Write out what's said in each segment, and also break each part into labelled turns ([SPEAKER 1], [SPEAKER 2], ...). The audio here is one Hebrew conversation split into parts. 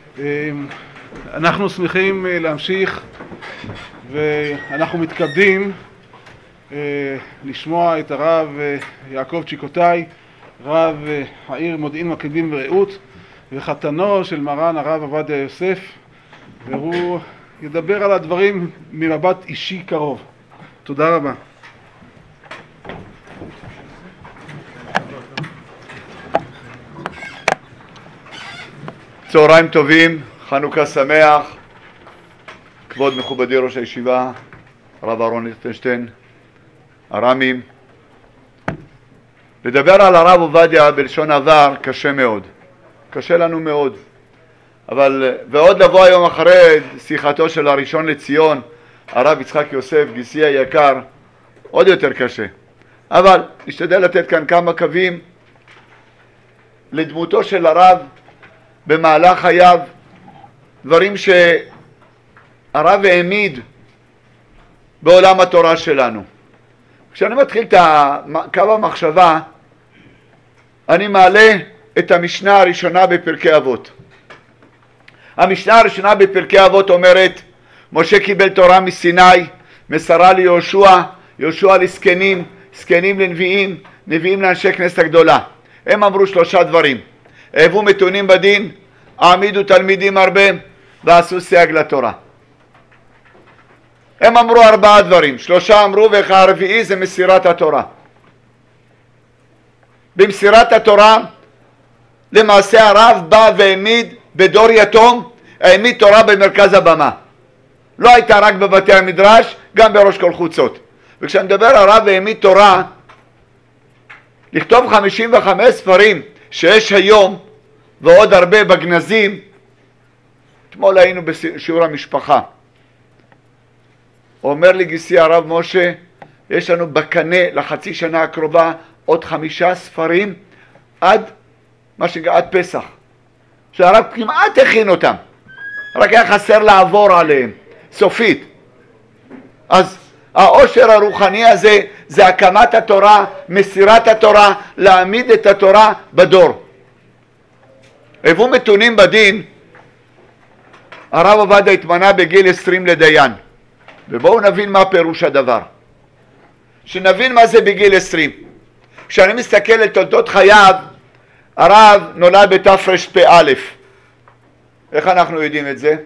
[SPEAKER 1] אנחנו שמחים להמשיך ואנחנו מתכבדים לשמוע את הרב יעקב צ'יקוטאי, רב העיר מודיעין מכבים ורעות, וחתנו של מרן הרב עובדיה יוסף, והוא ידבר על הדברים ממבט אישי קרוב. תודה רבה.
[SPEAKER 2] צהריים טובים, חנוכה שמח, כבוד מכובדי ראש הישיבה, הרב אהרון ליכטנשטיין, הרמים. לדבר על הרב עובדיה בלשון עבר קשה מאוד, קשה לנו מאוד, אבל ועוד לבוא היום אחרי שיחתו של הראשון לציון, הרב יצחק יוסף, גיסי היקר, עוד יותר קשה. אבל נשתדל לתת כאן כמה קווים לדמותו של הרב במהלך חייו, דברים שהרב העמיד בעולם התורה שלנו. כשאני מתחיל את קו המחשבה, אני מעלה את המשנה הראשונה בפרקי אבות. המשנה הראשונה בפרקי אבות אומרת, משה קיבל תורה מסיני, מסרה ליהושע, יהושע לזקנים, זקנים לנביאים, נביאים לאנשי כנסת הגדולה. הם אמרו שלושה דברים: אהבו מתונים בדין, העמידו תלמידים הרבה, ועשו סייג לתורה. הם אמרו ארבעה דברים, שלושה אמרו והרביעי זה מסירת התורה. במסירת התורה למעשה הרב בא והעמיד בדור יתום, העמיד תורה במרכז הבמה. לא הייתה רק בבתי המדרש, גם בראש כל חוצות. וכשאני מדבר הרב העמיד תורה, לכתוב 55 ספרים שיש היום ועוד הרבה בגנזים. אתמול היינו בשיעור המשפחה, אומר לי גיסי הרב משה, יש לנו בקנה לחצי שנה הקרובה עוד 5 ספרים עד פסח, שהרב כמעט הכין אותם, רק היה חסר לעבור עליהם סופית. אז העושר הרוחני הזה זה הקמת התורה, מסירת התורה, להעמיד את התורה בדור. אהבו מתונים בדין, הרב עובדיה התמנה בגיל 20 לדיין, ובואו נבין מה פירוש הדבר, שנבין מה זה בגיל 20. כשאני מסתכל על תולדות חייו, הרב נולד בתרפ"א. איך אנחנו יודעים את זה?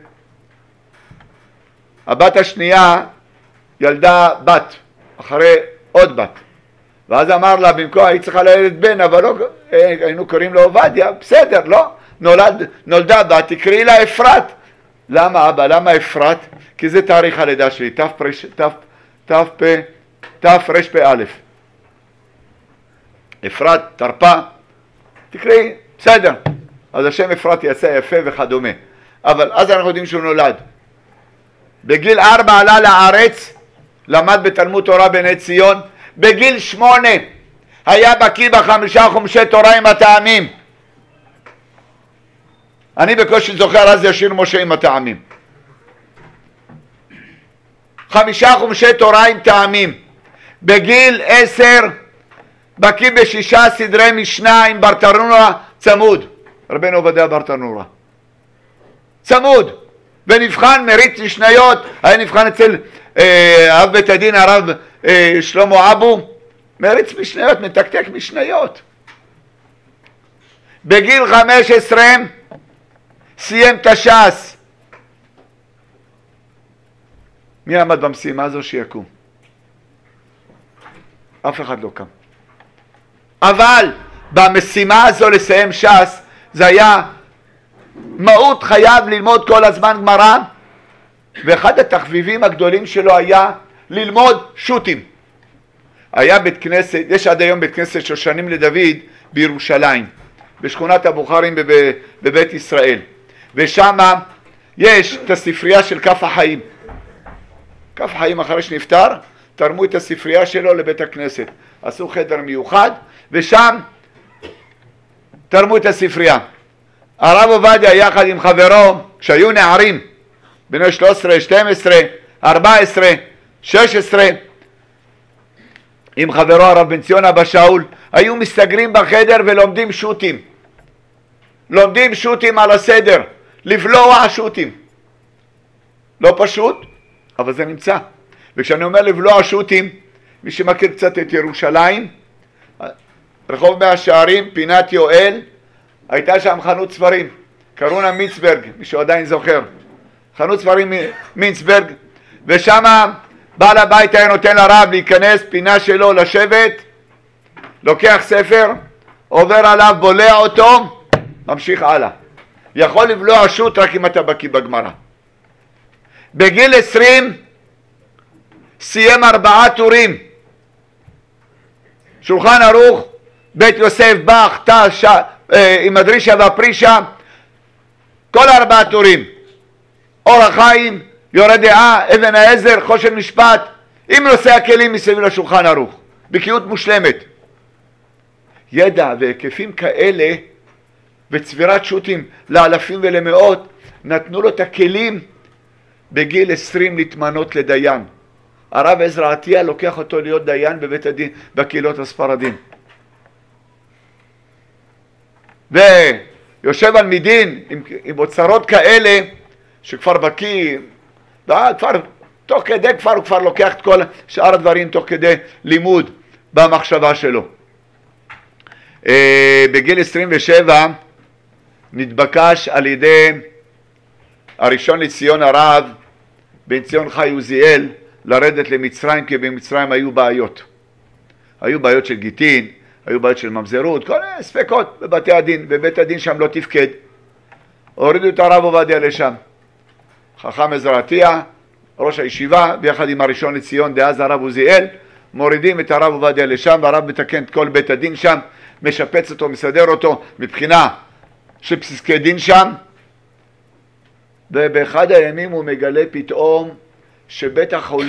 [SPEAKER 2] הבת השנייה ילדה בת אחרי עוד בת, ואז אמר לה, במקום היא צריכה ללדת בן, אבל לא, היינו קוראים לו עובדיה, בסדר, לא, נולדה בת, תקראי לה אפרת. למה אבא? למה אפרת? כי זה תאריך הלידה שלי, תרפ"א. אפרת, תרפה, תקראי, בסדר. אז השם אפרת יצא יפה וכדומה. אבל אז אנחנו יודעים שהוא נולד. בגיל 4 עלה לארץ, למד בתלמוד תורה בני ציון. בגיל 8 היה בקיא ב5 חומשי תורה עם הטעמים. אני בקושי זוכר אז ישיר משה עם הטעמים. 5 חומשי תורה עם טעמים. בגיל 10 בקיא ב6 סדרי משנה עם ברטנורה צמוד. רבנו עובדיה ברטנורה צמוד, ונבחן מריץ משניות. היה נבחן אצל אב בית הדין הרב שלמה אבו, מריץ משניות, מתקתק משניות. בגיל 15 סיים את הש"ס. מי עמד במשימה הזו? שיקום. אף אחד לא קם. אבל במשימה הזו לסיים ש"ס, זה היה מהות חייב ללמוד כל הזמן גמרא, ואחד התחביבים הגדולים שלו היה ללמוד שו"תים. היה בית כנסת, יש עד היום בית כנסת שושנים לדוד בירושלים, בשכונת הבוכרים בבית ישראל, ושם יש את הספרייה של כף החיים. כף החיים אחרי שנפטר תרמו את הספרייה שלו לבית הכנסת, עשו חדר מיוחד ושם תרמו את הספרייה. הרב עובדיה יחד עם חברו, כשהיו נערים בני 13, 12, 14, 16, עם חברו הרב בן ציון אבא שאול, היו מסתגרים בחדר ולומדים שו"תים. לומדים שו"תים על הסדר, לבלוע שו"תים. לא פשוט, אבל זה נמצא. וכשאני אומר לבלוע שו"תים, מי שמכיר קצת את ירושלים, רחוב מאה שערים, פינת יואל, הייתה שם חנות ספרים, קראו לה מינסברג, מישהו עדיין זוכר, חנות ספרים מינסברג, ושם בעל הבית היה נותן לרב להיכנס, פינה שלו לשבת, לוקח ספר, עובר עליו, בולע אותו, ממשיך הלאה. יכול לבלוע שו"ת רק אם אתה בקיא בגמרא. בגיל 20 סיים 4 טורים, שולחן ערוך, בית יוסף, בח, תש, עם הדרישה והפרישה, כל 4 טורים, אור החיים, יורה דעה, אבן העזר, חושן משפט, עם נושא הכלים מסביב לשולחן ערוך, בקיאות מושלמת. ידע והיקפים כאלה וצבירת שו"תים לאלפים ולמאות, נתנו לו את הכלים בגיל 20 להתמנות לדיין. הרב עזרא עטיה לוקח אותו להיות דיין בבית הדין בקהילות הספרדים, ויושב על מדין עם אוצרות כאלה שכבר בקיא, כבר תוך כדי הוא כבר לוקח את כל שאר הדברים תוך כדי לימוד במחשבה שלו. בגיל 27 נתבקש על ידי הראשון לציון הרב בן ציון חי עוזיאל לרדת למצרים, כי במצרים היו בעיות. היו בעיות של גיטין, היו בעיות של ממזרות, כל מיני ספקות בבתי הדין, ובית הדין שם לא תפקד. הורידו את הרב עובדיה לשם. חכם עזרא עטיה, ראש הישיבה, ביחד עם הראשון לציון דאז הרב עוזיאל, מורידים את הרב עובדיה לשם, והרב מתקן את כל בית הדין שם, משפץ אותו, מסדר אותו מבחינה של פסקי דין שם. ובאחד הימים הוא מגלה פתאום שבית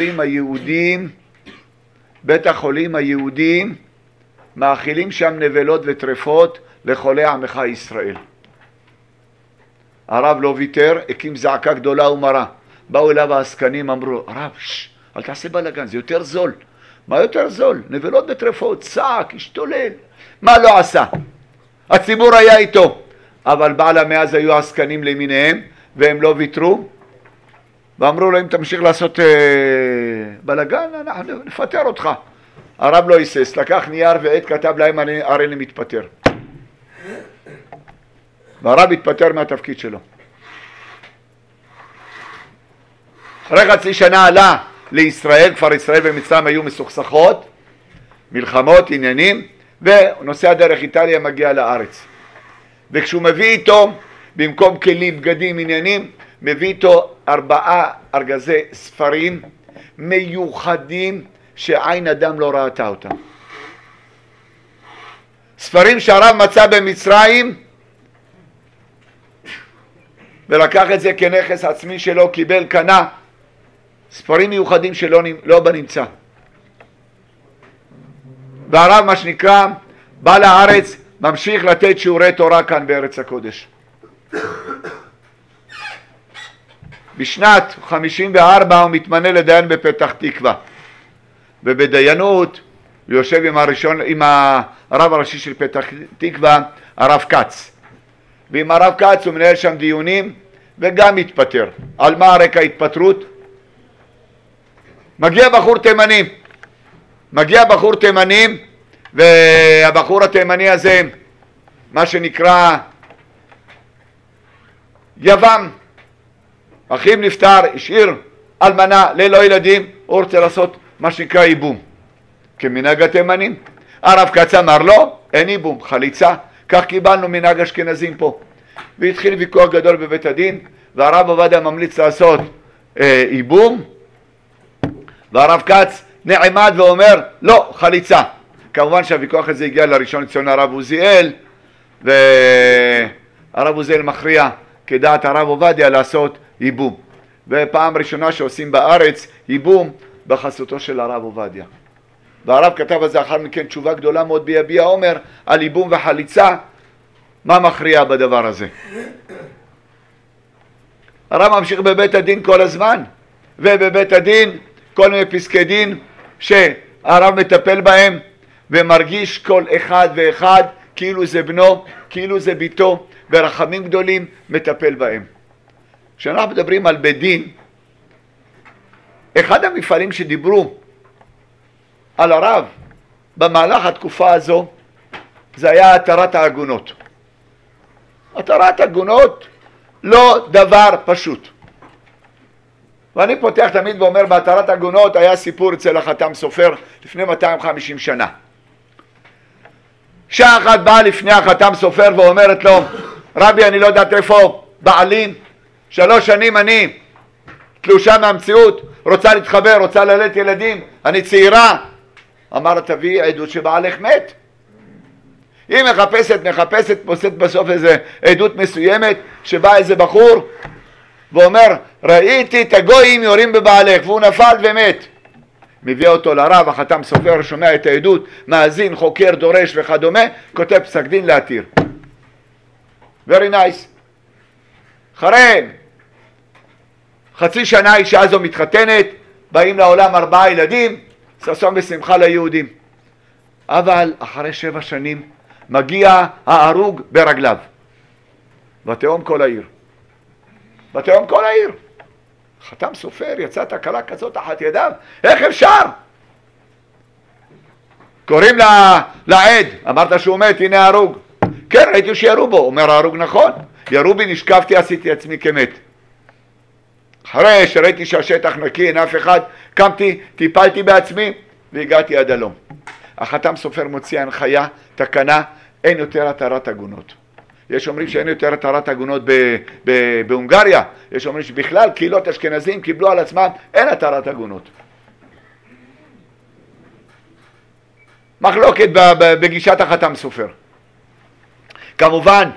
[SPEAKER 2] החולים היהודים מאכילים שם נבלות וטרפות לחולי עמך ישראל. הרב לא ויתר, הקים זעקה גדולה ומרה. באו אליו העסקנים, אמרו, הרב, אל תעשה בלגן, זה יותר זול. מה יותר זול? נבלות וטרפות, צעק, השתולל. מה לא עשה? הציבור היה איתו, אבל בעלה מאז היו העסקנים למיניהם, והם לא ויתרו, ואמרו לו, אם תמשיך לעשות בלגן, אנחנו נפטר אותך. הרב לא היסס, לקח נייר ועט, כתב להם, הרי אני מתפטר. והרב התפטר מהתפקיד שלו. אחרי חצי שנה עלה לישראל, כפר ישראל ומצרים היו מסוכסכות, מלחמות, עניינים, ונוסע דרך איטליה מגיע לארץ. וכשהוא מביא איתו, במקום כלים, בגדים, עניינים, מביא איתו 4 ארגזי ספרים מיוחדים שעין אדם לא ראתה אותם. ספרים שהרב מצא במצרים ולקח את זה כנכס עצמי שלו, קיבל, קנה, ספרים מיוחדים שלא בנמצא. והרב, מה שנקרא, בא לארץ, ממשיך לתת שיעורי תורה כאן בארץ הקודש. בשנת 54 הוא מתמנה לדיין בפתח תקווה, ובדיינות הוא יושב עם הרב הראשי של פתח תקווה, הרב כץ, ועם הרב כץ הוא מנהל שם דיונים וגם מתפטר. על מה הרקע ההתפטרות? מגיע בחור תימני, והבחור התימני הזה, מה שנקרא יבם, אחיו נפטר, השאיר אלמנה ללא ילדים, הוא רוצה לעשות מה שנקרא ייבום, כמנהג התימנים. הרב כץ אמר לו, אין ייבום, חליצה, כך קיבלנו מנהג אשכנזים פה. והתחיל ויכוח גדול בבית הדין, והרב עובדיה ממליץ לעשות ייבום, והרב כץ נעמד ואומר, לא, חליצה. כמובן שהוויכוח הזה הגיע לראשון לציון הרב עוזיאל, והרב עוזיאל מכריע כדעת הרב עובדיה לעשות ייבום. ופעם ראשונה שעושים בארץ ייבום בחסותו של הרב עובדיה. והרב כתב על זה אחר מכן תשובה גדולה מאוד ביביע עומר על ייבום וחליצה, מה מכריע בדבר הזה. הרב ממשיך בבית הדין כל הזמן, ובבית הדין כל מיני פסקי דין שהרב מטפל בהם, ומרגיש כל אחד ואחד כאילו זה בנו, כאילו זה ביתו, ברחמים גדולים מטפל בהם. כשאנחנו מדברים על בית דין, אחד המפעלים שדיברו על הרב במהלך התקופה הזו, זה היה התרת העגונות. התרת עגונות לא דבר פשוט. ואני פותח תמיד ואומר, בהתרת עגונות היה סיפור אצל החתם סופר לפני 250 שנה. שעה אחת באה לפני החתם סופר ואומרת לו, רבי, אני לא יודעת איפה בעלי, 3 שנים אני תלושה מהמציאות, רוצה להתחבר, רוצה ללדת ילדים, אני צעירה. אמר לה, תביא עדות שבעלך מת. היא מחפשת, פוסט בסוף איזה עדות מסוימת, שבא איזה בחור ואומר, ראיתי את הגויים יורים בבעלך, והוא נפל ומת. מביא אותו לרב, החתם סופר, שומע את העדות, מאזין, חוקר, דורש וכדומה, כותב פסק דין להתיר. Very nice. אחרי חצי שנה האישה הזו מתחתנת, באים לעולם 4 ילדים, ששון ושמחה ליהודים. אבל אחרי 7 שנים מגיע ההרוג ברגליו. ותהום כל העיר. ותהום כל העיר. חתם סופר, יצאה תקלה כזאת תחת ידיו, איך אפשר? קוראים לעד, אמרת שהוא מת, הנה ההרוג. כן, ראיתי שירו בו. אומר ההרוג, נכון, ירו בי, נשקפתי, עשיתי עצמי כמת. אחרי שראיתי שהשטח נקי, אין אף אחד, קמתי, טיפלתי בעצמי והגעתי עד הלום. החתם סופר מוציא הנחיה, תקנה, אין יותר התרת עגונות. יש אומרים שאין יותר התרת עגונות בהונגריה, יש אומרים שבכלל קהילות אשכנזים קיבלו על עצמם, אין התרת עגונות. מחלוקת בגישת החתם סופר. כמובן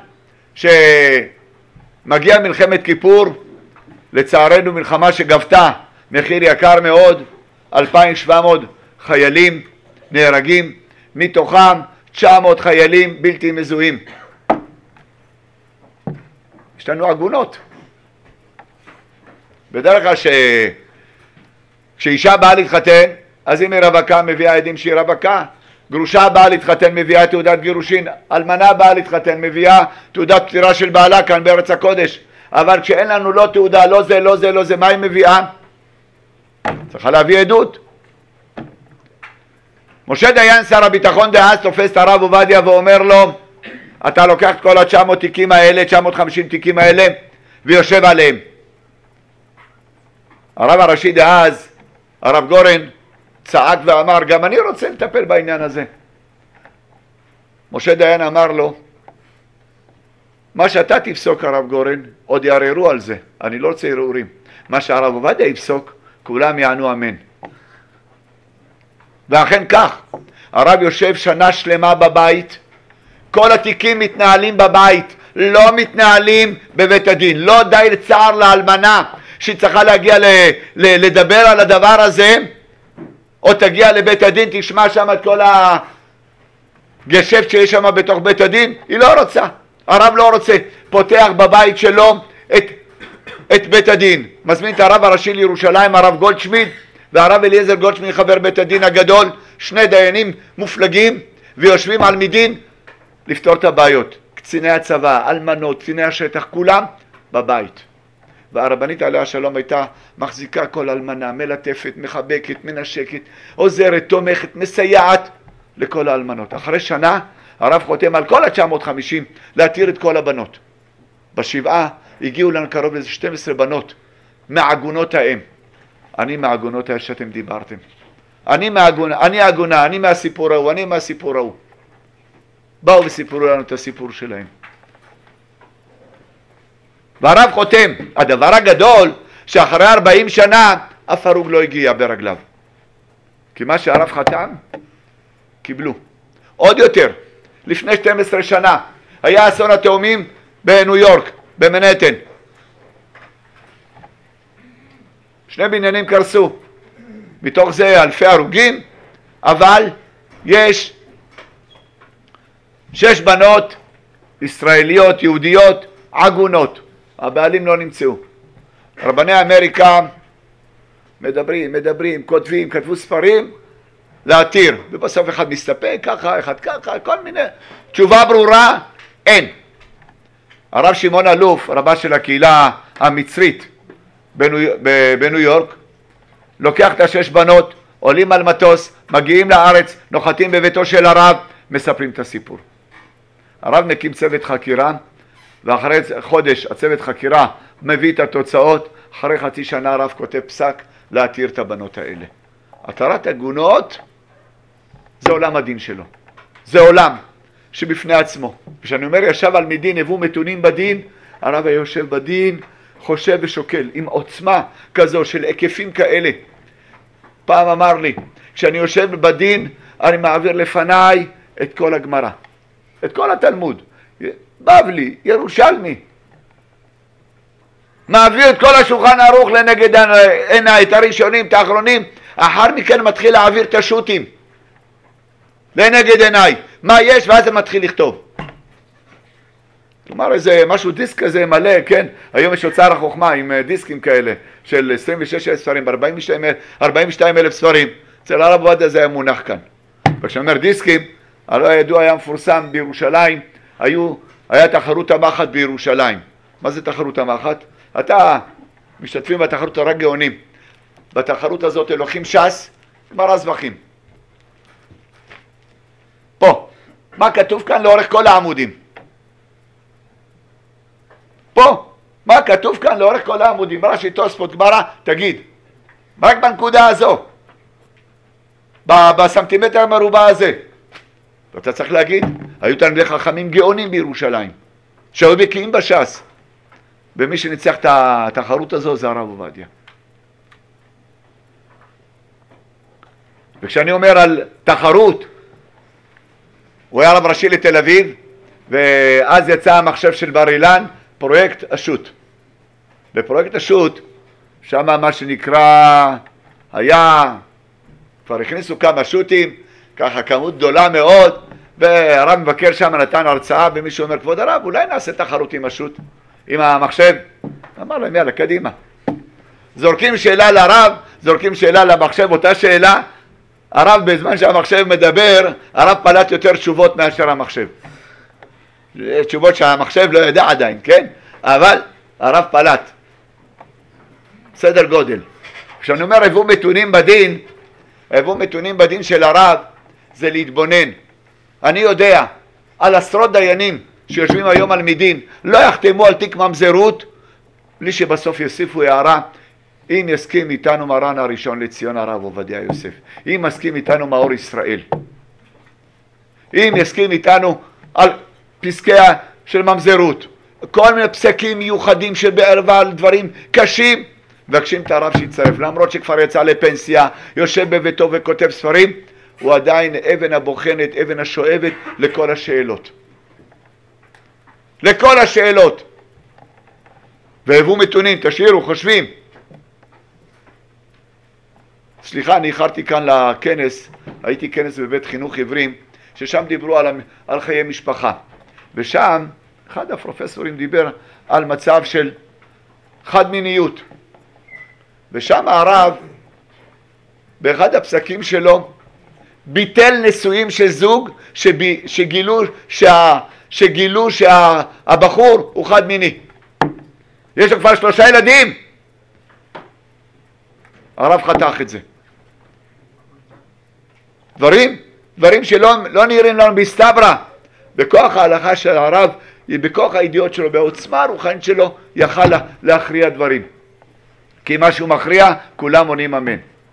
[SPEAKER 2] שמגיע מלחמת כיפור, לצערנו מלחמה שגבתה מחיר יקר מאוד, 2,700 חיילים נהרגים, מתוכם 900 חיילים בלתי מזוהים. יש לנו עגונות. בדרך כלל כשאישה באה להתחתן, אז אם היא רווקה מביאה עדים שהיא רווקה, גרושה באה להתחתן מביאה תעודת גירושין, אלמנה באה להתחתן מביאה תעודת פטירה של בעלה כאן בארץ הקודש. אבל כשאין לנו לא תעודה, לא זה, לא זה, לא זה, מה היא מביאה? צריכה להביא עדות. משה דיין שר הביטחון דאז תופס את הרב עובדיה ואומר לו, אתה לוקח את כל 900 תיקים האלה, 950 תיקים האלה, ויושב עליהם. הרב הראשי דאז, הרב גורן, צעק ואמר, גם אני רוצה לטפל בעניין הזה. משה דיין אמר לו, מה שאתה תפסוק הרב גורן, עוד יערערו על זה, אני לא רוצה ערעורים. מה שהרב עובדיה יפסוק, כולם יענו אמן. ואכן כך, הרב יושב שנה שלמה בבית, כל התיקים מתנהלים בבית, לא מתנהלים בבית הדין. לא די לצער לאלמנה שהיא צריכה להגיע לדבר על הדבר הזה, או תגיע לבית הדין, תשמע שם את כל הגשפט שיש שם בתוך בית הדין, היא לא רוצה. הרב לא רוצה, פותח בבית שלו את בית הדין. מזמין את הרב הראשי לירושלים, הרב גולדשמיד, והרב אליעזר גולדשמיד חבר בית הדין הגדול, 2 דיינים מופלגים, ויושבים על מדין לפתור את הבעיות. קציני הצבא, אלמנות, קציני השטח, כולם בבית. והרבנית עליה השלום הייתה מחזיקה כל אלמנה, מלטפת, מחבקת, מנשקת, עוזרת, תומכת, מסייעת לכל האלמנות. אחרי שנה הרב חותם על כל 950 להתיר את כל הבנות. בשבעה הגיעו לנו קרוב לזה 12 בנות מעגונות האם. אני מעגונות האם שאתם דיברתם. אני עגונה, אני מהסיפור ההוא, אני מהסיפור ההוא. באו וסיפרו לנו את הסיפור שלהם. והרב חותם, הדבר הגדול שאחרי 40 שנה אף הרוג לא הגיע ברגליו. כי מה שהרב חתם, קיבלו. עוד יותר, לפני 12 שנה היה אסון התאומים בניו יורק, במנהטן. 2 בניינים קרסו. מתוך זה אלפי הרוגים, אבל יש 6 בנות ישראליות, יהודיות, עגונות. הבעלים לא נמצאו. רבני אמריקה מדברים, כתבו ספרים להתיר, ובסוף אחד מסתפק, ככה, אחד ככה, כל מיני. תשובה ברורה, אין. הרב שמעון אלוף, רבה של הקהילה המצרית בניו יורק, לוקח את 6 בנות, עולים על מטוס, מגיעים לארץ, נוחתים בביתו של הרב, מספרים את הסיפור. הרב מקים צוות חקירה, ואחרי חודש הצוות חקירה מביא את התוצאות, אחרי חצי שנה הרב כותב פסק להתיר את הבנות האלה. התרת עגונות זה עולם הדין שלו, זה עולם שבפני עצמו. כשאני אומר ישב על מדין הוו מתונים בדין, הרב היה יושב בדין, חושב ושוקל עם עוצמה כזו של היקפים כאלה. פעם אמר לי, כשאני יושב בדין אני מעביר לפניי את כל הגמרא, את כל התלמוד, בבלי, ירושלמי, מעביר את כל השולחן ערוך לנגד עיניי, את הראשונים, את האחרונים, אחר מכן מתחיל להעביר את השו"תים לנגד עיניי, מה יש, ואז זה מתחיל לכתוב. כלומר איזה משהו, דיסק כזה מלא, כן? היום יש אוצר החוכמה עם דיסקים כאלה של 26,000 ספרים, 42,000 ספרים. אצל הרב עובדיה זה היה מונח כאן. וכשאני אומר דיסקים, הלא הידוע היה מפורסם בירושלים, היה תחרות המחט בירושלים. מה זה תחרות המחט? אתה משתתפים בתחרות רק גאונים. בתחרות הזאת לוקחים ש"ס, גמרא זבחים. פה, מה כתוב כאן לאורך כל העמודים? פה, מה כתוב כאן לאורך כל העמודים? רש"י, תוספות, גמרא, תגיד, רק בנקודה הזו, בסנטימטר המרובע הזה. ואתה צריך להגיד, היו תלמידי חכמים גאונים בירושלים, שהיו בקיאים בש"ס, ומי שניצח את התחרות הזו זה הרב עובדיה. וכשאני אומר על תחרות, הוא היה רב ראשי לתל אביב, ואז יצא המחשב של בר אילן, פרויקט השו"ת. בפרויקט השו"ת, שם מה שנקרא, כבר הכניסו כמה שו"תים, ככה כמות גדולה מאוד, והרב מבקר שם נתן הרצאה, ומישהו אומר, כבוד הרב, אולי נעשה תחרות עם השו"ת, עם המחשב. אמר להם, יאללה, קדימה. זורקים שאלה לרב, זורקים שאלה למחשב, אותה שאלה, הרב בזמן שהמחשב מדבר, הרב פלט יותר תשובות מאשר המחשב. תשובות שהמחשב לא ידע עדיין, כן? אבל הרב פלט. סדר גודל. כשאני אומר הוו מתונים בדין, הוו מתונים בדין של הרב, זה להתבונן. אני יודע על עשרות דיינים שיושבים היום על מדין, לא יחתמו על תיק ממזרות, בלי שבסוף יוסיפו הערה, אם יסכים איתנו מרן הראשון לציון הרב עובדיה יוסף, אם יסכים איתנו מאור ישראל, אם יסכים איתנו על פסקיה של ממזרות, כל מיני פסקים מיוחדים שבערבה על דברים קשים, מבקשים את הרב שיצטרף, למרות שכבר יצא לפנסיה, יושב בביתו וכותב ספרים, הוא עדיין אבן הבוחנת, אבן השואבת לכל השאלות. לכל השאלות. והוו מתונים, תשאירו, חושבים. סליחה, אני איחרתי כאן לכנס, הייתי כנס בבית חינוך עברים, ששם דיברו על חיי משפחה. ושם אחד הפרופסורים דיבר על מצב של חד מיניות. ושם הרב, באחד הפסקים שלו, ביטל נישואים של זוג שגילו שהבחור הוא חד מיני. יש לו כבר 3 ילדים. הרב חתך את זה. דברים שלא נראים לנו בסתברא. בכוח ההלכה של הרב, בכוח הידיעות שלו, בעוצמה הרוחנית שלו, יכל להכריע דברים. כי מה שהוא מכריע, כולם עונים אמן.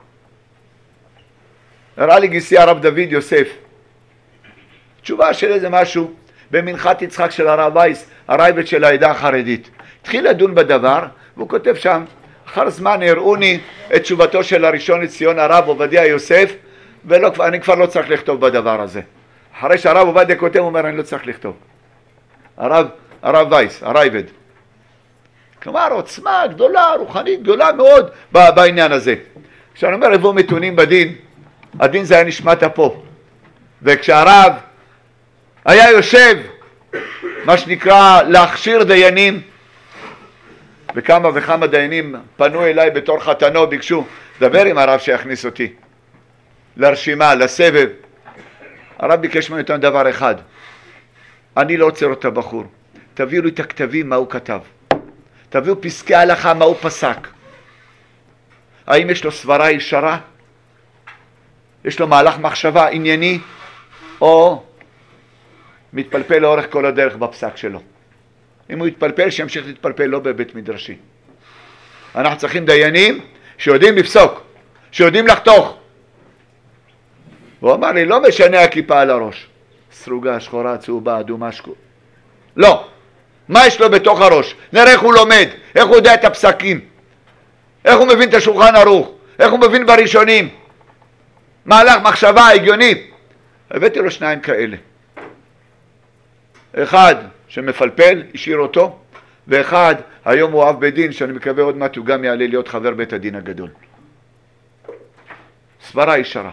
[SPEAKER 2] הראה לי גיסי הרב דוד יוסף. תשובה של איזה משהו, במנחת יצחק של הרב וייס, הרייבד של העדה החרדית. התחיל לדון בדבר, והוא כותב שם, אחר זמן הראוני את תשובתו של הראשון לציון הרב עובדיה יוסף, ואני כבר לא צריך לכתוב בדבר הזה. אחרי שהרב עובדיה כותב, הוא אומר, אני לא צריך לכתוב. הרב וייס, הרייבד. כלומר, עוצמה גדולה, רוחנית גדולה מאוד בעניין הזה. כשאני אומר, הוו מתונים בדין, הדין זה היה נשמת אפו. וכשהרב היה יושב, מה שנקרא, להכשיר דיינים, וכמה וכמה דיינים פנו אליי בתור חתנו, ביקשו, דבר עם הרב שיכניס אותי לרשימה, לסבב. הרב ביקש ממנו יותר דבר אחד, אני לא עוצר את הבחור, תביאו לי את הכתבים מה הוא כתב. תביאו פסקי הלכה מה הוא פסק. האם יש לו סברה ישרה? יש לו מהלך מחשבה ענייני? או מתפלפל לאורך כל הדרך בפסק שלו? אם הוא יתפלפל, שימשיך להתפלפל לא בבית מדרשי. אנחנו צריכים דיינים שיודעים לפסוק, שיודעים לחתוך. הוא אמר לי, לא משנה הכיפה על הראש, סרוגה, שחורה, צהובה, אדומה, שקוף. לא. מה יש לו בתוך הראש? נראה איך הוא לומד, איך הוא יודע את הפסקים, איך הוא מבין את השולחן ערוך, איך הוא מבין בראשונים. מהלך מחשבה הגיוני. הבאתי לו שניים כאלה. אחד שמפלפל, השאיר אותו, ואחד, היום הוא אב בית דין, שאני מקווה עוד מעט הוא גם יעלה להיות חבר בית הדין הגדול. סברה ישרה.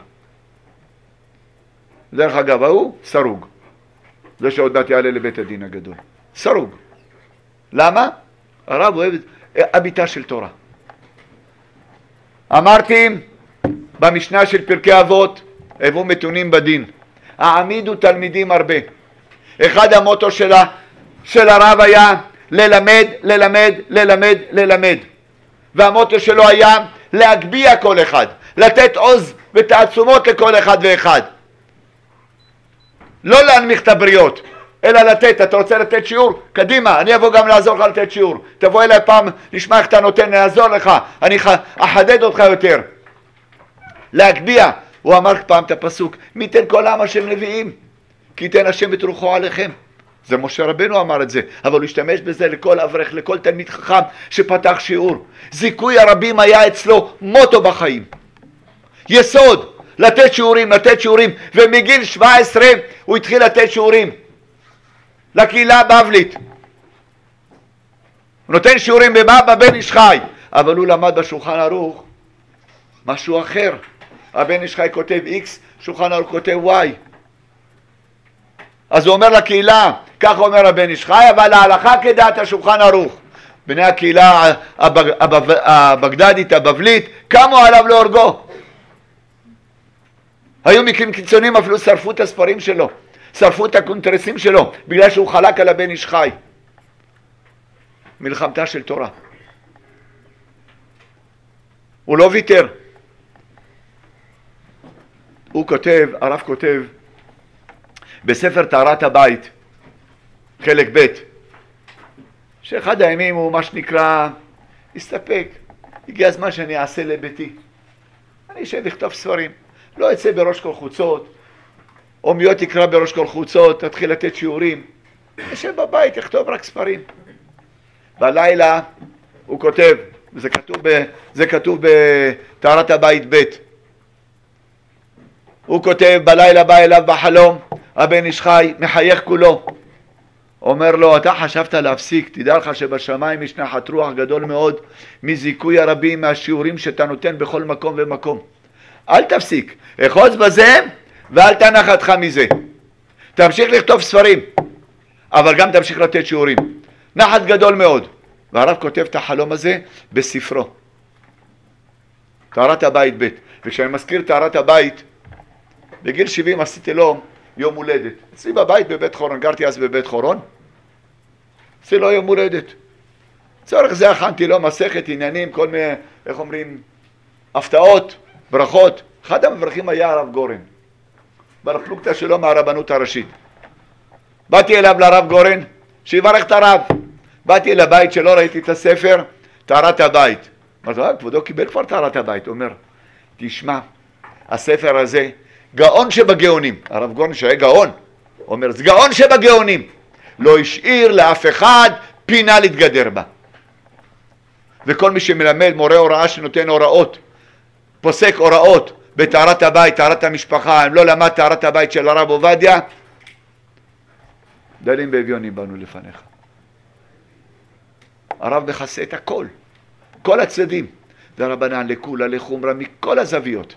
[SPEAKER 2] דרך אגב, הוא סרוג. זה שעוד מעט יעלה לבית הדין הגדול. סרוג. למה? הרב אוהב הביטה של תורה. אמרתי במשנה של פרקי אבות, הבאו מתונים בדין. העמידו תלמידים הרבה. אחד המוטו של הרב היה ללמד, ללמד, ללמד, ללמד. והמוטו שלו היה להגביה כל אחד, לתת עוז ותעצומות לכל אחד ואחד. לא להנמיך את הבריות, אלא לתת. אתה רוצה לתת שיעור? קדימה, אני אבוא גם לעזור לך לתת שיעור. תבוא אליי פעם, נשמע איך אתה נותן, נעזור לך, אני אחדד אותך יותר. להגביה. הוא אמר פעם את הפסוק, מי תן כל עם השם נביאים, כי תן השם את רוחו עליכם. זה משה רבנו אמר את זה, אבל הוא השתמש בזה לכל אברך, לכל תלמיד חכם שפתח שיעור. זיכוי הרבים היה אצלו מוטו בחיים. יסוד, לתת שיעורים, לתת שיעורים, ומגיל 17 הוא התחיל לתת שיעורים לקהילה הבבלית. הוא נותן שיעורים בבבא בן איש חי, אבל הוא למד בשולחן ערוך משהו אחר. הבן איש חי כותב X, שולחן ערוך כותב Y. אז הוא אומר לקהילה, כך אומר הבן איש חי, אבל ההלכה כדעת השולחן ערוך. בני הקהילה הבגדדית, הבבלית, קמו עליו להורגו. היו מקרים קיצוניים, אפילו שרפו את הספרים שלו, שרפו את הקונטרסים שלו, בגלל שהוא חלק על הבן איש חי. מלחמתה של תורה. הוא לא ויתר. הוא כותב, הרב כותב, בספר טהרת הבית, חלק ב', שאחד הימים הוא מה שנקרא, הסתפק, הגיע הזמן שאני אעשה לביתי. אני אשב לכתוב ספרים, לא אצא בראש כל חוצות, או מיות תקרא בראש כל חוצות, תתחיל לתת שיעורים. אשב בבית, יכתוב רק ספרים. בלילה הוא כותב, זה כתוב בטהרת הבית ב', הוא כותב, בלילה בא אליו בחלום, הבן איש חי, מחייך כולו. אומר לו, אתה חשבת להפסיק, תדע לך שבשמיים יש נחת רוח גדול מאוד, מזיכוי הרבים, מהשיעורים שאתה נותן בכל מקום ומקום. אל תפסיק, אחוז בזה, ואל תנחתך מזה. תמשיך לכתוב ספרים, אבל גם תמשיך לתת שיעורים. נחת גדול מאוד. והרב כותב את החלום הזה בספרו. טהרת הבית ב'. וכשאני מזכיר טהרת הבית, בגיל 70 עשיתי לו יום הולדת. אצלי בבית בבית חורון, גרתי אז בבית חורון, עשיתי לו יום הולדת. צורך זה הכנתי לו מסכת עניינים, כל מיני, איך אומרים, הפתעות, ברכות. אחד המברכים היה הרב גורן, ברפלוגתא שלו מהרבנות הראשית. באתי אליו לרב גורן, שיברך את הרב. באתי אל הבית שלו, ראיתי את הספר, טהרת הבית. אמרתי, כבודו קיבל כבר טהרת הבית. הוא אומר, תשמע, הספר הזה, גאון שבגאונים. הרב גורן שהיה גאון, אומר, זה גאון שבגאונים. לא השאיר לאף אחד פינה להתגדר בה. וכל מי שמלמד, מורה הוראה שנותן הוראות, פוסק הוראות בטהרת הבית, טהרת המשפחה, אם לא למד טהרת הבית של הרב עובדיה, דלים באביונים באנו לפניך. הרב מכסה את הכל, כל הצדדים, דרבנן לכולה, לחומרה, מכל הזוויות.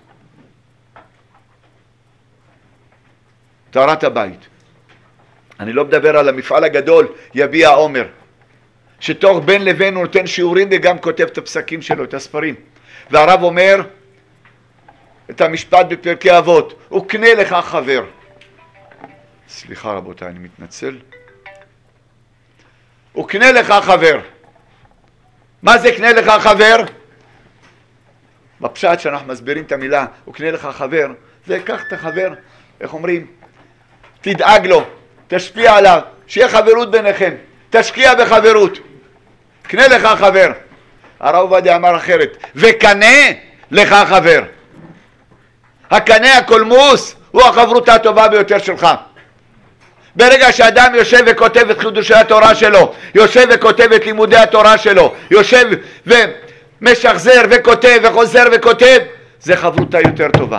[SPEAKER 2] טהרת הבית. אני לא מדבר על המפעל הגדול, יביע עומר, שתוך בין לבין הוא נותן שיעורים וגם כותב את הפסקים שלו, את הספרים. והרב אומר את המשפט בפרקי אבות, וקנה לך חבר. סליחה רבותיי, אני מתנצל. וקנה לך חבר. מה זה קנה לך חבר? בפשט שאנחנו מסבירים את המילה, הוא קנה לך חבר, זה קח את החבר, איך אומרים? תדאג לו, תשפיע עליו, שיהיה חברות ביניכם, תשקיע בחברות. קנה לך חבר. הרב עובדיה אמר אחרת, וקנה לך חבר. הקנה הקולמוס הוא החברות הטובה ביותר שלך. ברגע שאדם יושב וכותב את חידושי התורה שלו, יושב וכותב את לימודי התורה שלו, יושב ומשחזר וכותב וחוזר וכותב, זה חברותה יותר טובה.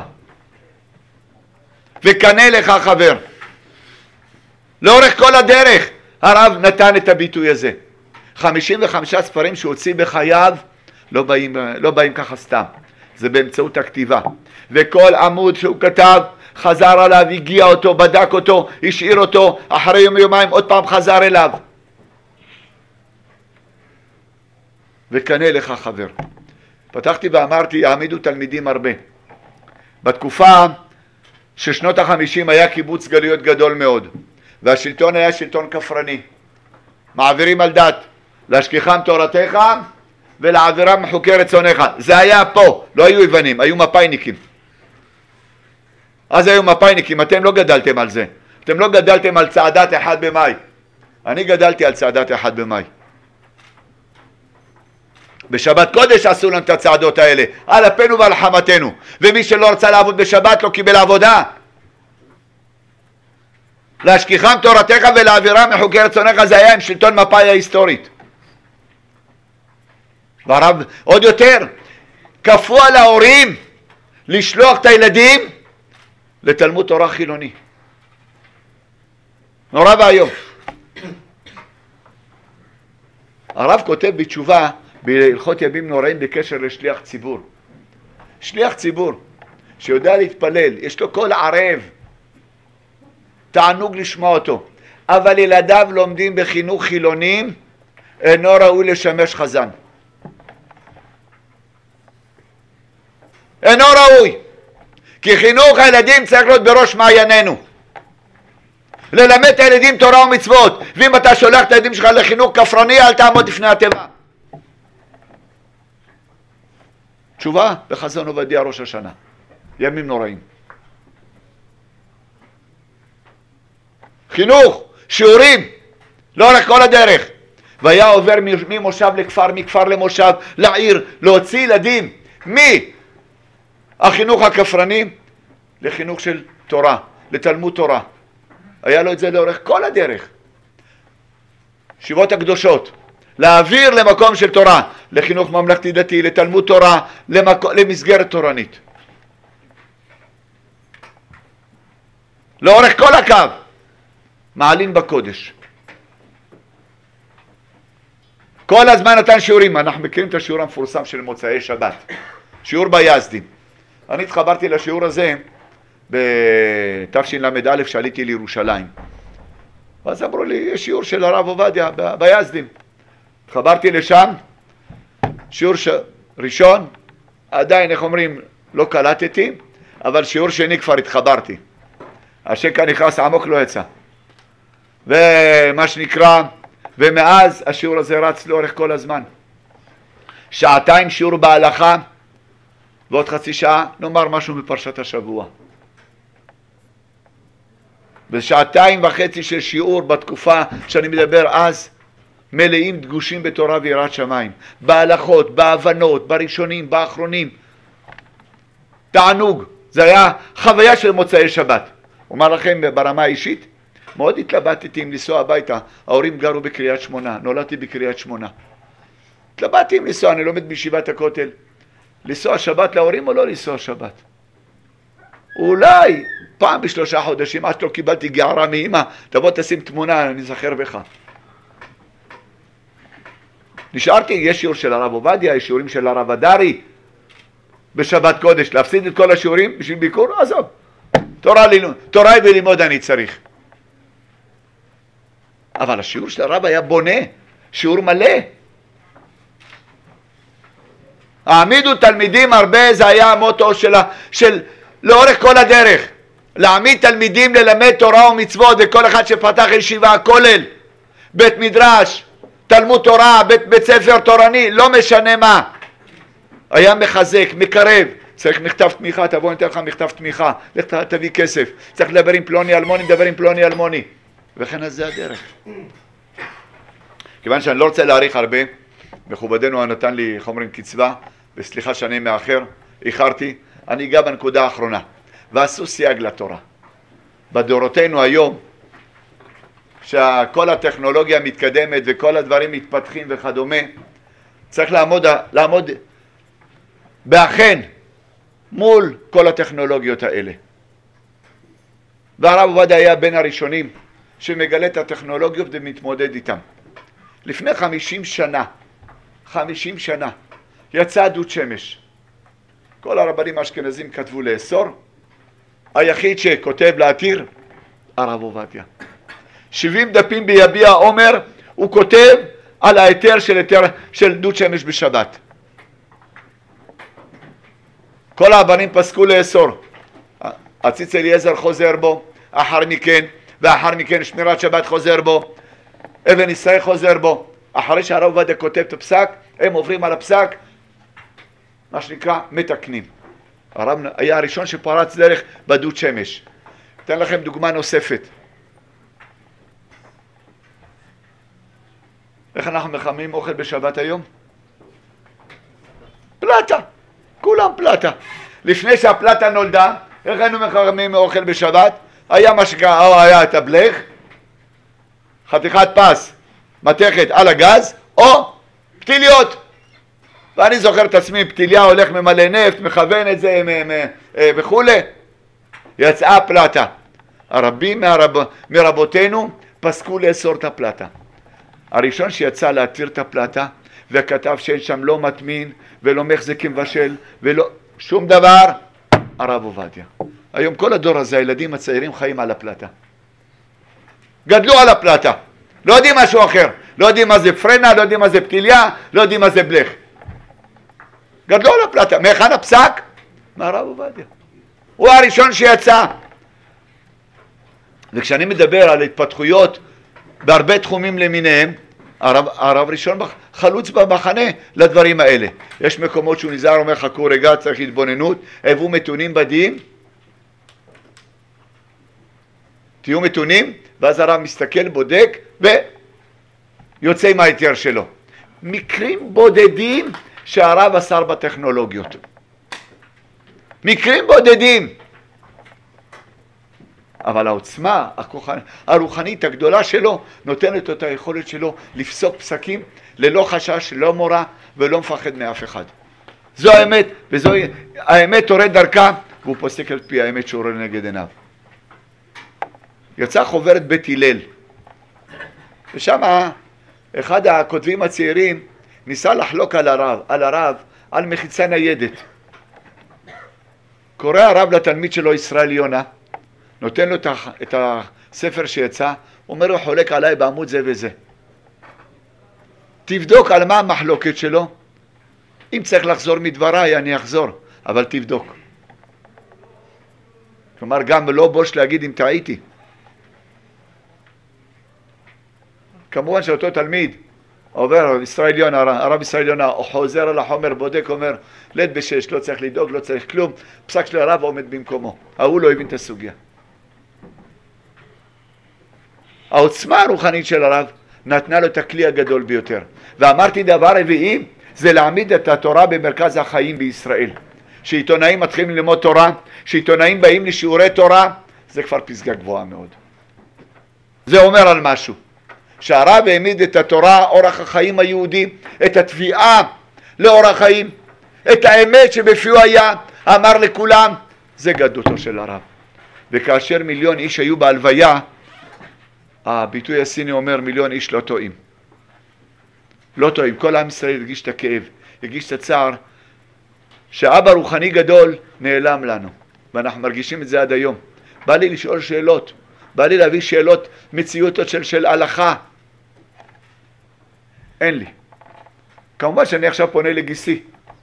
[SPEAKER 2] וקנה לך חבר. לאורך כל הדרך הרב נתן את הביטוי הזה. 55 ספרים שהוציא בחייו לא באים ככה סתם, זה באמצעות הכתיבה. וכל עמוד שהוא כתב חזר עליו, הגיע אותו, בדק אותו, השאיר אותו, אחרי יומיים עוד פעם חזר אליו. וקנה לך חבר. פתחתי ואמרתי, יעמידו תלמידים הרבה. בתקופה ששנות ה-50 היה קיבוץ גלויות גדול מאוד, והשלטון היה שלטון כפרני. מעבירים על דת, להשכיחם תורתך ולעבירם מחוקי רצונך. זה היה פה, לא היו יוונים, היו מפאיניקים. אז היו מפאיניקים, אתם לא גדלתם על זה. אתם לא גדלתם על צעדת 1 במאי. אני גדלתי על צעדת 1 במאי. בשבת קודש עשו לנו את הצעדות האלה, על אפנו ועל חמתנו. ומי שלא רצה לעבוד בשבת לא קיבל עבודה. להשכיחם תורתך ולהעבירם מחוקי רצונך, זה היה עם שלטון מפא"י ההיסטורית. והרב עוד יותר, כפו על ההורים לשלוח את הילדים לתלמוד תורה חילוני. נורא והיום. הרב כותב בתשובה בהלכות ימים נוראים בקשר לשליח ציבור. שליח ציבור שיודע להתפלל, יש לו כל ערב, תענוג לשמוע אותו, אבל ילדיו לומדים בחינוך חילונים, אינו ראוי לשמש חזן. אינו ראוי, כי חינוך הילדים צריך להיות בראש מעיינינו. ללמד את הילדים תורה ומצוות, ואם אתה שולח את הילדים שלך לחינוך כפרני, אל תעמוד לפני התיבה. תשובה בחזון עובדיה ראש השנה, ימים נוראים. חינוך, שיעורים, לאורך כל הדרך. והיה עובר ממושב לכפר, מכפר למושב, לעיר, להוציא ילדים מהחינוך הכפרני לחינוך של תורה, לתלמוד תורה. היה לו את זה לאורך כל הדרך. ישיבות הקדושות, להעביר למקום של תורה, לחינוך ממלכתי דתי, לתלמוד תורה, למסגרת תורנית. לאורך כל הקו, מעלין בקודש. כל הזמן נתן שיעורים, אנחנו מכירים את השיעור המפורסם של מוצאי שבת, שיעור ביזדים. אני התחברתי לשיעור הזה בתשל"א שעליתי לירושלים. אז אמרו לי, יש שיעור של הרב עובדיה ביזדים. התחברתי לשם, שיעור ראשון, עדיין, איך אומרים, לא קלטתי, אבל שיעור שני כבר התחברתי. השקע נכנס עמוק לא יצא. ומה שנקרא, ומאז השיעור הזה רץ לאורך כל הזמן. שעתיים שיעור בהלכה, ועוד חצי שעה נאמר משהו בפרשת השבוע. בשעתיים וחצי של שיעור בתקופה שאני מדבר אז, מלאים דגושים בתורה ויראת שמיים, בהלכות, בהבנות, בראשונים, באחרונים. תענוג, זה היה חוויה של מוצאי שבת. אומר לכם ברמה האישית, מאוד התלבטתי אם לנסוע הביתה. ההורים גרו בקריית שמונה, נולדתי בקריית שמונה. התלבטתי אם לנסוע, אני לומד בישיבת הכותל. לנסוע שבת להורים או לא לנסוע שבת? אולי פעם ב3 חודשים, עד לא קיבלתי גערה מאמא, תבוא תשים תמונה, אני זכר בך. נשארתי, יש שיעור של הרב עובדיה, יש שיעורים של הרב הדרי, בשבת קודש, להפסיד את כל השיעורים בשביל ביקור? עזוב. תורה ולימוד אני צריך. אבל השיעור של הרב היה בונה, שיעור מלא. העמידו תלמידים הרבה, זה היה המוטו של לאורך כל הדרך. להעמיד תלמידים ללמד תורה ומצוות, וכל אחד שפתח ישיבה, כולל, בית מדרש, תלמוד תורה, בית ספר תורני, לא משנה מה. היה מחזק, מקרב. צריך מכתב תמיכה, תבוא ניתן לך מכתב תמיכה, לך תביא כסף. צריך לדבר עם פלוני אלמוני, דבר עם פלוני אלמוני. וכן אז זה הדרך. כיוון שאני לא רוצה להאריך הרבה, מכובדנו נתן לי חומרים קצבה, וסליחה שאני מאחר, איחרתי, אני אגע בנקודה האחרונה. ועשו סייג לתורה. בדורותינו היום, שכל הטכנולוגיה מתקדמת וכל הדברים מתפתחים וכדומה, צריך לעמוד באכן מול כל הטכנולוגיות האלה. והרב עובדיה היה בין הראשונים שמגלה את הטכנולוגיות ומתמודד איתם. לפני 50 שנה, יצא דוד שמש. כל הרבנים האשכנזים כתבו לאסור, היחיד שכותב להתיר, הרב עובדיה. 70 דפים ביביע עומר, הוא כותב על ההיתר של דוד שמש בשבת. כל הרבנים פסקו לאסור. הציץ אליעזר חוזר בו, ואחר מכן שמירת שבת חוזר בו, אבן ישראל חוזר בו. אחרי שהרב עובדיה כותב את הפסק, הם עוברים על הפסק, מה שנקרא מתקנים. הרב היה הראשון שפרץ דרך בדוד שמש. אתן לכם דוגמה נוספת. איך אנחנו מחממים אוכל בשבת היום? פלטה, כולם פלטה. לפני שהפלטה נולדה, איך היינו מחממים אוכל בשבת? היה משקה, או היה את הבלך, חתיכת פס, מתכת על הגז, או פתיליות. ואני זוכר את עצמי, פתיליה הולך ממלא נפט, מכוון את זה וכולי. יצאה פלטה. הרבים מרבותינו פסקו לאסור את הפלטה. הראשון שיצא להתיר את הפלטה, וכתב שאין שם לא מטמין, ולא מחזקים מבשל, ולא שום דבר, הרב עובדיה. היום כל הדור הזה, הילדים הצעירים חיים על הפלטה. גדלו על הפלטה. לא יודעים משהו אחר. לא יודעים מה זה פרנה, לא יודעים מה זה פתיליה, לא יודעים מה זה בלך. גדלו על הפלטה. מהיכן הפסק? מהרב עובדיה. הוא הראשון שיצא. וכשאני מדבר על התפתחויות בהרבה תחומים למיניהם, הרב ראשון חלוץ במחנה לדברים האלה. יש מקומות שהוא נזהר, אומר חכו רגע, צריך התבוננות, הבאו מתונים בדין, תהיו מתונים, ואז הרב מסתכל, בודק, ויוצא עם ההיתר שלו. מקרים בודדים שהרב אסר בטכנולוגיות. מקרים בודדים. אבל העוצמה הרוחנית הגדולה שלו נותנת את היכולת שלו לפסוק פסקים ללא חשש, לא מורא ולא מפחד מאף אחד. זו האמת, וזו האמת תורד דרכה, והוא פוסק על פי האמת שעורר נגד עיניו. יצא חוברת בית הלל, ושם אחד הכותבים הצעירים ניסה לחלוק על הרב, על מחיצה ניידת. קורא הרב לתלמיד שלו ישראל יונה, נותן לו את הספר שיצא, אומר לו חולק עליי בעמוד זה וזה. תבדוק על מה המחלוקת שלו, אם צריך לחזור מדבריי אני אחזור, אבל תבדוק. כלומר גם לא בוש להגיד אם טעיתי. כמובן שאותו תלמיד עובר ישראל יונה, הרב ישראל יונה, חוזר על החומר, בודק, אומר לית בשש, לא צריך לדאוג, לא צריך כלום, פסק של הרב עומד במקומו. ההוא לא הבין את הסוגיה. העוצמה הרוחנית של הרב נתנה לו את הכלי הגדול ביותר. ואמרתי דבר רביעי, זה להעמיד את התורה במרכז החיים בישראל. שעיתונאים מתחילים ללמוד תורה, שעיתונאים באים לשיעורי תורה, זה כבר פסגה גבוהה מאוד. זה אומר על משהו. שהרב העמיד את התורה, אורח החיים היהודי, את התביעה לאורח חיים, את האמת שבפיו היה, אמר לכולם, זה גדותו של הרב. וכאשר 1,000,000 איש היו בהלוויה, הביטוי הסיני אומר 1,000,000 איש לא טועים. לא טועים, כל עם ישראל הרגיש את הכאב, הרגיש את הצער, שאבא רוחני גדול נעלם לנו, ואנחנו מרגישים את זה עד היום. בא לי לשאול שאלות, בא לי להביא שאלות מציאותות של הלכה. אין לי. כמובן שאני עכשיו פונה לגיסי,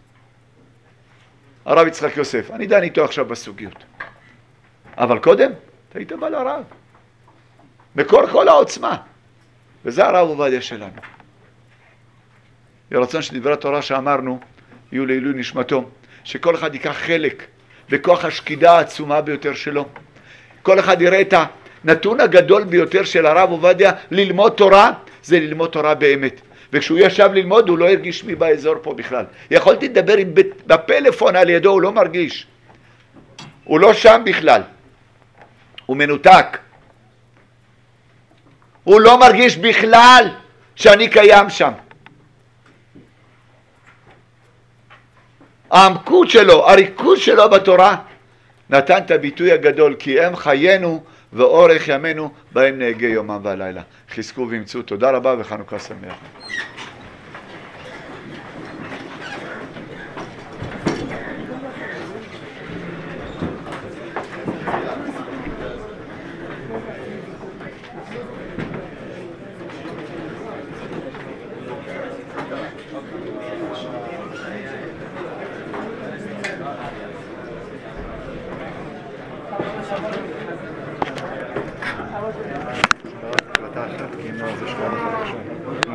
[SPEAKER 2] הרב יצחק יוסף, אני דן איתו עכשיו בסוגיות. אבל קודם, היית בא לרב. מקור כל העוצמה. וזה הרב עובדיה שלנו. ורצון שדברי התורה שאמרנו יהיו לעילוי נשמתו, שכל אחד ייקח חלק בכוח השקידה העצומה ביותר שלו. כל אחד יראה את הנתון הגדול ביותר של הרב עובדיה ללמוד תורה, זה ללמוד תורה באמת. וכשהוא ישב ללמוד הוא לא הרגיש מי באזור פה בכלל. יכולתי לדבר בפלאפון על ידו, הוא לא מרגיש. הוא לא שם בכלל. הוא מנותק. הוא לא מרגיש בכלל שאני קיים שם. העמקות שלו, הריכוז שלו בתורה, נתן את הביטוי הגדול, כי הם חיינו ואורך ימינו בהם נהגה יומם והלילה. חזקו וימצאו. תודה רבה וחנוכה שמח. הקלטה אחת, כי אם לא, זה 7